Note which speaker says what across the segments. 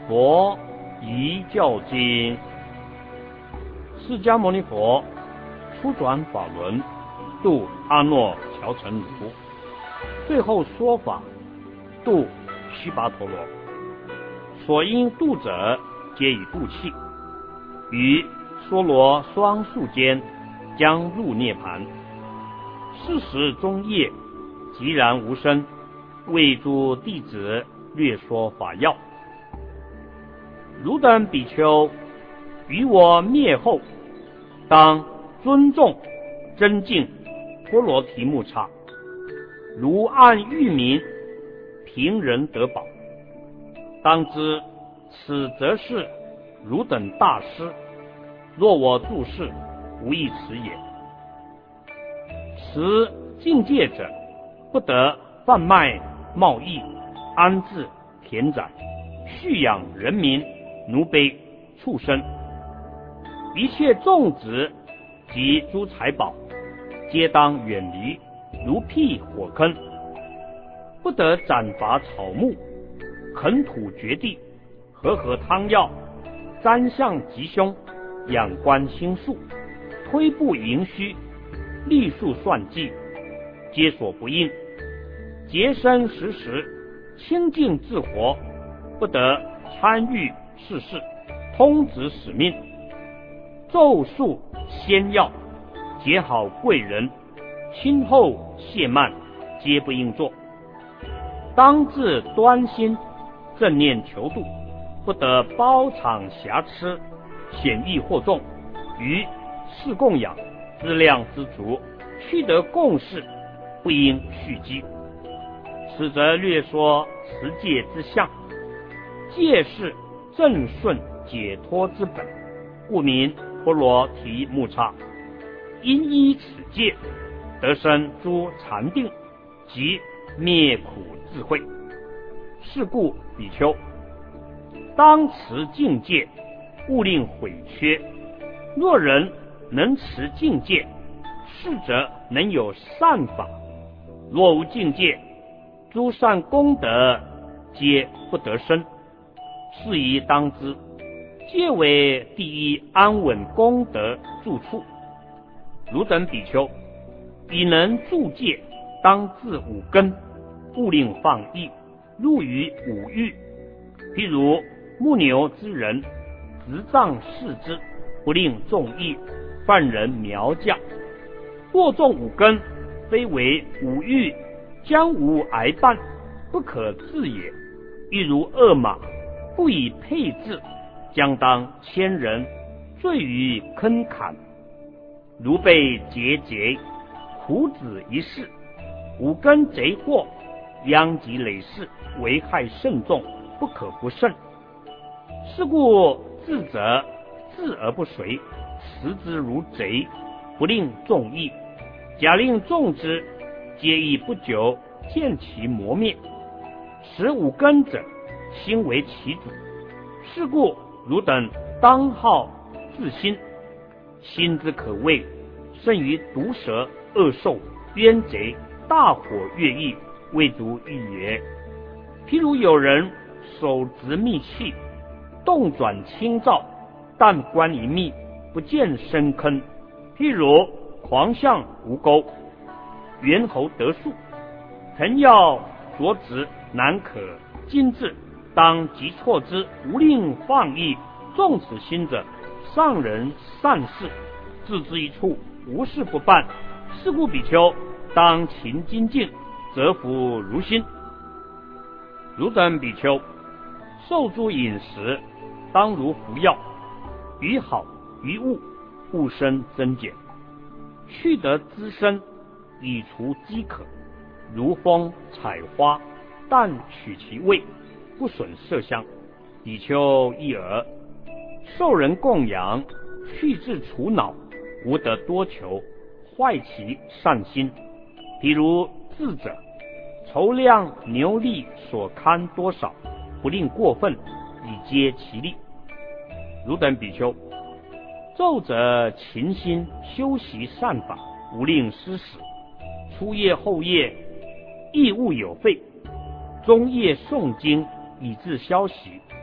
Speaker 1: 佛遗教经。释迦牟尼佛初转法轮，度阿耨乔成奴，最后说法度须跋陀罗。所应度者，皆以度气，于娑罗双树间，将入涅盘。是时中夜，寂然无声，为诸弟子略说法要。汝等比丘，于我灭后，当尊重尊敬婆罗提木叉，如按喻名，平人得宝。当知此则是汝等大师，若我注释，无益此也。持境界者，不得贩卖贸易，安置田宅，蓄养人民、奴婢、畜生，一切种植及诸财宝，皆当远离，如辟火坑。不得斩伐草木，垦土掘地，和汤药，占相吉凶，仰观星宿，推步迎虚，历数算计，皆所不应。洁身时时，清净自活，不得参与世事，通执使命。咒术仙药，结好贵人，亲厚谢慢，皆不应做。当自端心，正念求度，不得包场瑕疵，显益惑众，于事供养，资量之足，须得共事，不应蓄积。此则略说持戒之相。戒是正顺解脱之本，故名婆罗提木叉。因依此戒，得生诸禅定及灭苦智慧。是故比丘，当持境界，勿令毁缺。若人能持境界，是则能有善法；若无境界，诸善功德皆不得生。是宜当知，戒为第一安稳功德住处。汝等比丘，彼能住戒，当自五根，勿令放逸，入于五欲。譬如牧牛之人，执杖视之，不令众意，犯人苗将。若众五根，非为五欲，将无挨绊，不可治也。亦如恶马，不以配置，将当千人坠于坑坎。如被劫贼，苦子一世，五根贼祸，殃及累世，危害甚重，不可不慎。是故智者智而不随，持之如贼，不令众议。假令众之，皆亦不久见其磨灭。持五根者，心为其主。是故汝等当好自心，心之可畏，胜于毒蛇、恶兽、冤贼、大火、乐意，未足一也。譬如有人手执密器，动转清照，但观一密，不见深坑。譬如狂象无钩，猿猴得树，藤要着直，难可精致，当即错之，无令放逸。纵此心者，上人善事，置之一处，无事不办。是故比丘当勤精进，则福如新。汝等比丘，受诸饮食，当如服药，于好于恶，勿生增减，去得滋生，以除饥渴。如风采花，但取其味，不损麝香。比丘一耳，受人供养，去至除恼，无得多求，坏其善心。譬如智者，筹量牛力所堪多少，不令过分，以接其力。汝等比丘，昼者勤心修习善法，无令失时。初夜后夜，亦勿有废。中夜诵经，以致消息。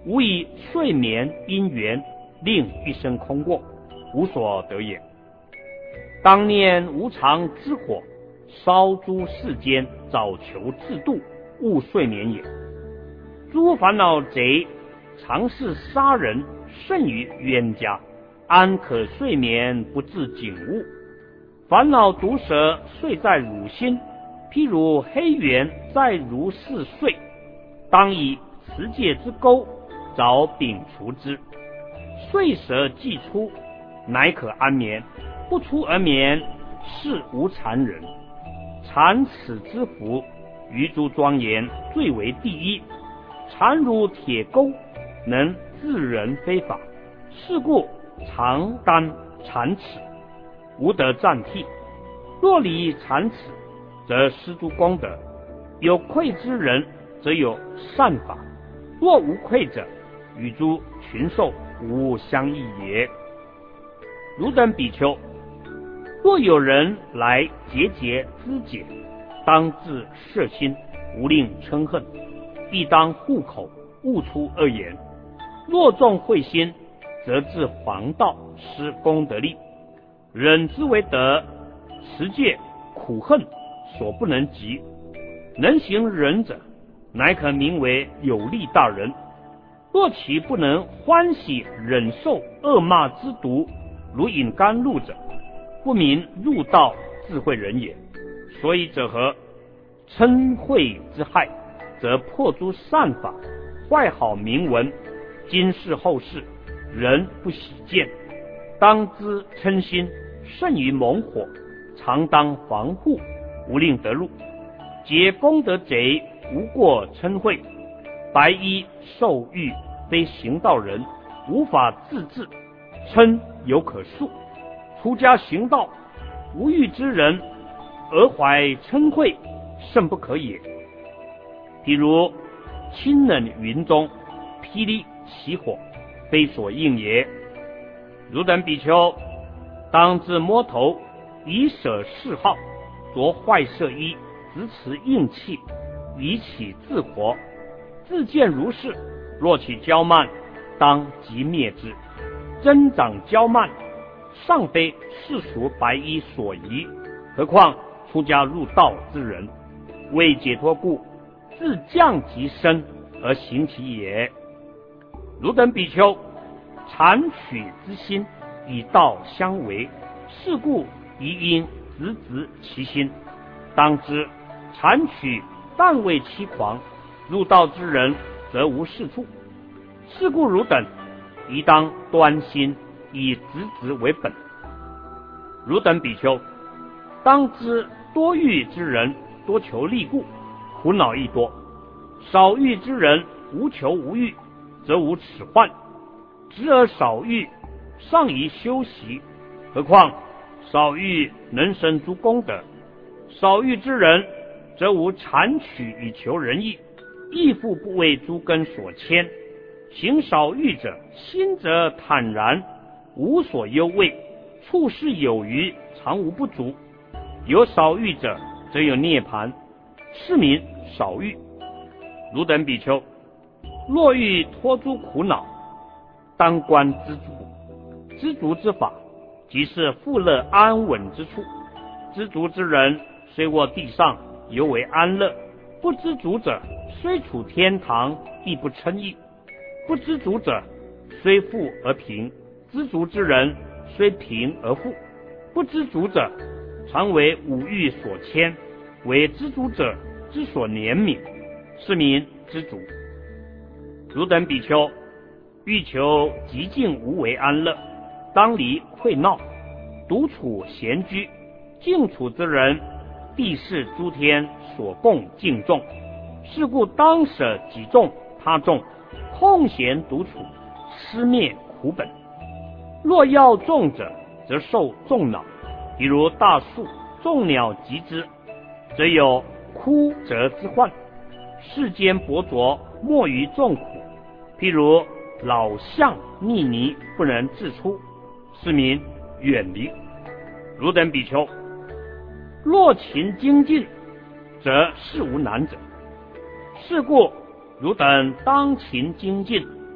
Speaker 1: 无以睡眠因缘，令一生空过，无所得也。当念无常之火，烧诸世间，早求自度，勿睡眠也。诸烦恼贼，常是杀人，甚于冤家，安可睡眠不自警悟？烦恼毒蛇睡在汝心，譬如黑猿在如是睡，当以持戒之钩，早摒除之。睡蛇既出，乃可安眠；不出而眠，是无残忍。禅此之福，于诸庄严最为第一。禅如铁钩，能自人非法，是故常担禅齿，无得暂替。若离禅齿，则失诸功德。有愧之人，则有善法；若无愧者，与诸群兽无相异也。汝等比丘，若有人来节节资解，当自摄心，无令嗔恨，亦当护口，勿出恶言。若众慧心，则自防道，失功德力。忍之为德，持戒苦恨所不能及。能行忍者，乃可名为有力大人。若其不能欢喜忍受恶骂之毒，如饮甘露者，不名入道智慧人也。所以者何？嗔恚之害，则破诸善法，坏好名闻，今世后世，人不喜见。当知嗔心甚于猛火，常当防护，无令得入。皆功德贼，无过嗔恚。白衣受欲，非行道人，无法自制，嗔有可恕。出家行道，无欲之人，而怀嗔恚，甚不可也。譬如清冷云中，霹雳起火，非所应也。汝等比丘，当自摸头，以舍嗜好，着坏色衣，执持硬气，以起自活。自见如是，若起骄慢，当即灭之。增长骄慢，尚非世俗白衣所宜，何况出家入道之人？为解脱故，自降其身而行其也。汝等比丘，禅取之心，以道相违，是故宜应直直其心。当知禅取但为欺狂，入道之人则无是处。是故汝等宜当端心，以直直为本。汝等比丘，当知多欲之人多求利故，苦恼亦多；少欲之人无求无欲，则无此患。直而少欲，尚宜修习，何况少欲能生诸功德。少欲之人，则无禅取以求仁义，亦复不为诸根所牵。行少欲者，心则坦然，无所忧畏，处事有余，常无不足。有少欲者，则有涅槃，是名少欲。汝等比丘，若欲脱诸苦恼，当观知足。知足之法，即是富乐安稳之处。知足之人，虽卧地上，犹为安乐；不知足者，虽处天堂，亦不称意。不知足者，虽富而贫；知足之人，虽贫而富。不知足者，常为五欲所牵，为知足者之所怜悯，是名知足。汝等比丘，欲求极静无为安乐，当离溃闹，独处闲居。静处之人，必是诸天所共敬重。是故当舍己众他众，空闲独处，失灭苦本。若要众者，则受众恼。比如大树，众鸟集之，则有枯折之患。世间薄浊，莫于众苦。譬如老象溺泥，不能自出，是名远离。汝等比丘，若勤精进，则事无难者。是故汝等当勤精进，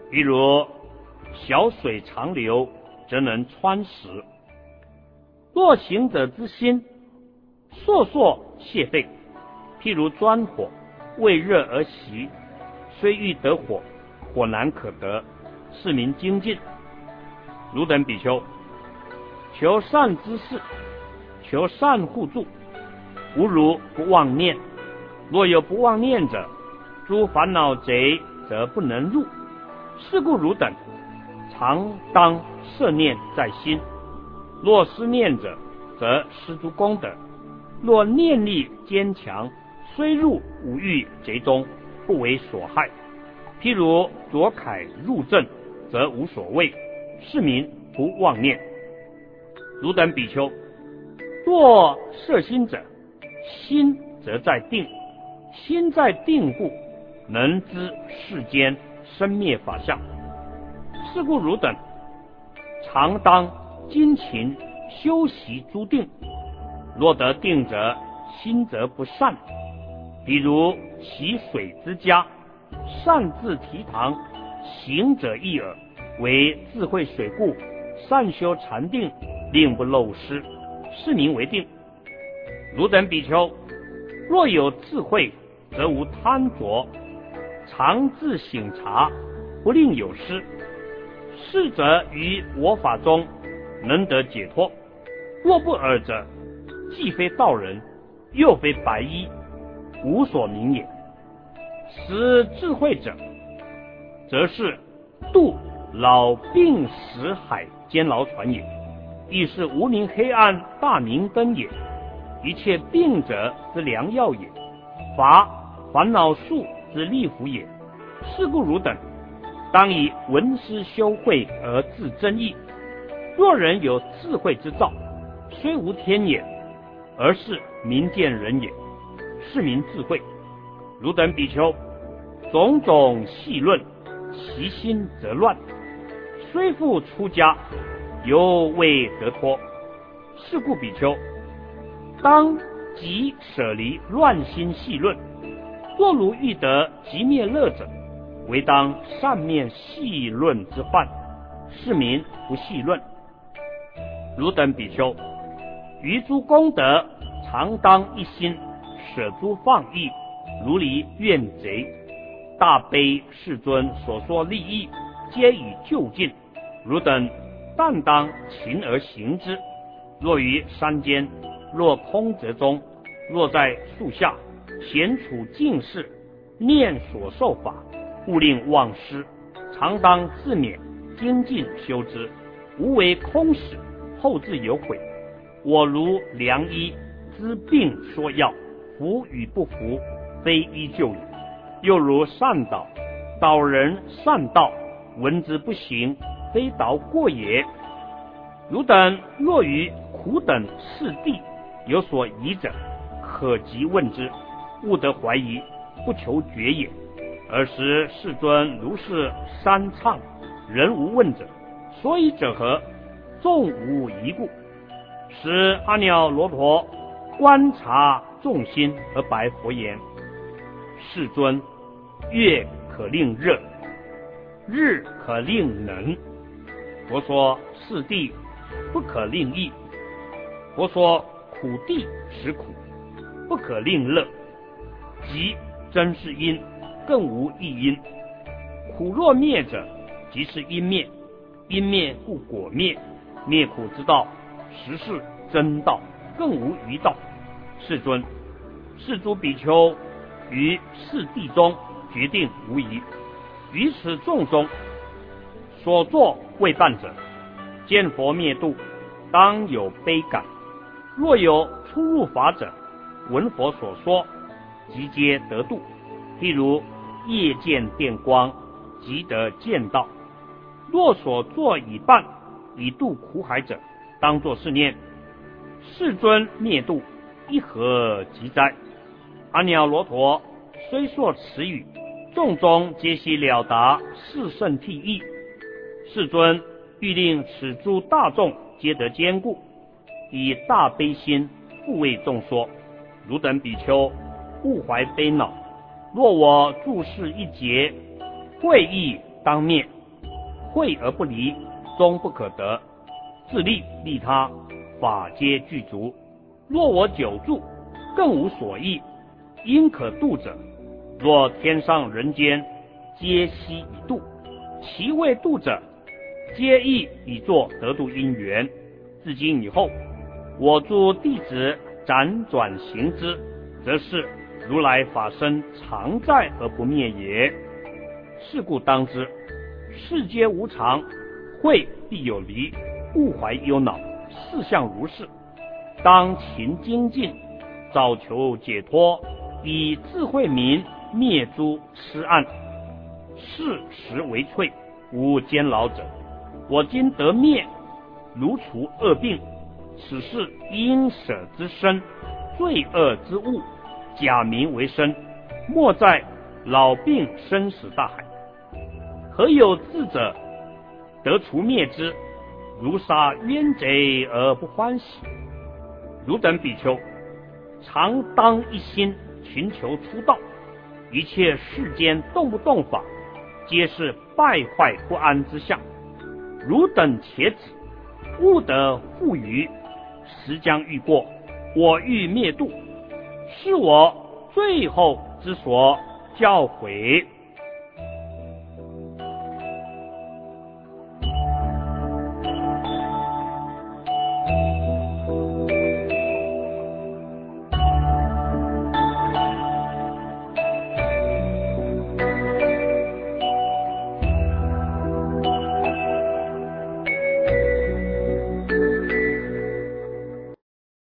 Speaker 1: 譬如小水长流，则能穿石。若行者之心，烁烁泄沸，譬如钻火，为热而熄，虽欲得火，火难可得，是名精进。汝等比丘，求善知识，求善互助，无如不妄念。若有不妄念者，诸烦恼贼则不能入。是故汝等常当摄念在心。若思念者，则失诸功德。若念力坚强，虽入五欲贼中，不为所害。譬如左铠入阵，则无所谓，是名不妄念。汝等比丘，若摄心者，心则在定，心在定故，能知世间生灭法相。是故汝等常当精勤修习诸定。若得定者，心则不散。比如洗水之家，擅自提堂，行者一耳，为智慧水故，善修禅定，令不漏失，是名为定。汝等比丘，若有智慧，则无贪着，常自省察，不令有失。是则于我法中能得解脱。若不尔者，既非道人，又非白衣，无所明也。使智慧者，则是渡老病死海监牢船也，亦是无明黑暗大明灯也，一切病者之良药也，乏烦恼数之利福也。是故汝等当以闻思修慧而自增益。若人有智慧之兆，虽无天眼，而是明见人也，是名智慧。汝等比丘，种种细论，其心则乱，虽复出家，犹未得脱。是故比丘当即舍离乱心细论。若如欲得即灭乐者，唯当善面细论之患，是名不细论。汝等比丘，于诸功德常当一心，舍诸放逸，如离怨贼。大悲世尊所说利益，皆以就近。汝等但当勤而行之。若于山间，若空泽中，若在树下，闲处静事，念所受法，勿令忘失，常当自勉，精进修之，无为空使，后自有悔。我如良医，知病说药，服与不服，非医救也。又如善导，导人善道，闻之不行，非导过也。汝等若于苦等次第有所疑者，可即问之，勿得怀疑，不求决也。尔时世尊如是三唱，人无问者，所以者何？众无疑故。使阿耨罗陀观察众心，而白佛言：世尊，月可令热，日可令冷。佛说是地不可令易。佛说苦地使苦，不可令乐。即真是因，更无异因。苦若灭者，即是因灭。因灭故果灭。灭苦之道，实是真道，更无余道。世尊，是诸比丘于是地中决定无疑。于此众中，所作未办者，见佛灭度，当有悲感。若有出入法者，闻佛所说，即皆得度。譬如夜见电光，即得见道。若所作已办，以度苦海者，当作是念：世尊灭度，一何及哉？阿耨罗陀虽说此语，众中皆悉了达是圣谛意。世尊欲令此诸大众皆得坚固，以大悲心复为众说。汝等比丘，勿怀悲恼。若我注释一节，会意当灭， 惠而不离，终不可得。自利利他，法皆具足。若我久住，更无所益，因可度者，若天上人间，皆悉以度。其未度者，皆亦以作得度因缘。自今以后，我诸弟子辗转行之，则是如来法身常在而不灭也。是故当知，世皆无常，慧必有离，勿怀忧恼，事相如是。当勤精进，早求解脱，以智慧明灭诸痴暗。是时为萃，无坚牢者。我今得灭，如除恶病，此是因舍之身，罪恶之物，假名为身，莫在老病生死大海。何有智者得除灭之？如杀冤贼而不欢喜。汝等比丘，常当一心寻求出道。一切世间动不动法，皆是败坏不安之相。汝等且止，勿得复于。时将欲过，我欲灭度，是我最后之所教诲。